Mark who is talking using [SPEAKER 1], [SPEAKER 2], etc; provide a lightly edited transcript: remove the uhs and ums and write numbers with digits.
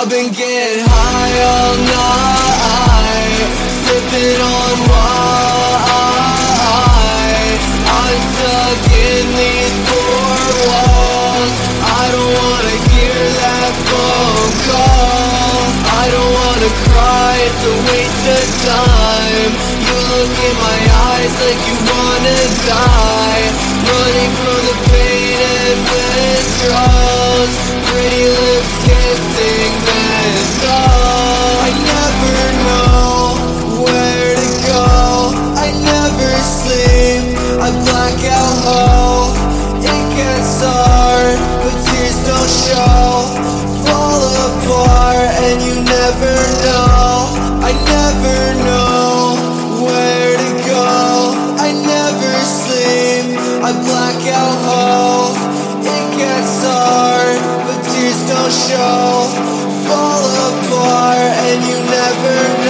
[SPEAKER 1] I've been getting high all night, sipping on wine. I'm stuck in these four walls. I don't wanna hear that phone call. I don't wanna cry, it's a waste of time. You look in my eyes like you wanna die, running from the pain and withdrawals. Pretty lips kissing menthol. I never know where to go, I never sleep, I black out whole. It gets hard, but tears don't show. Fall apart and you never know. I never know where to go, I never sleep, I black out whole. It gets hard, but tears don't show. Fall apart and you never know.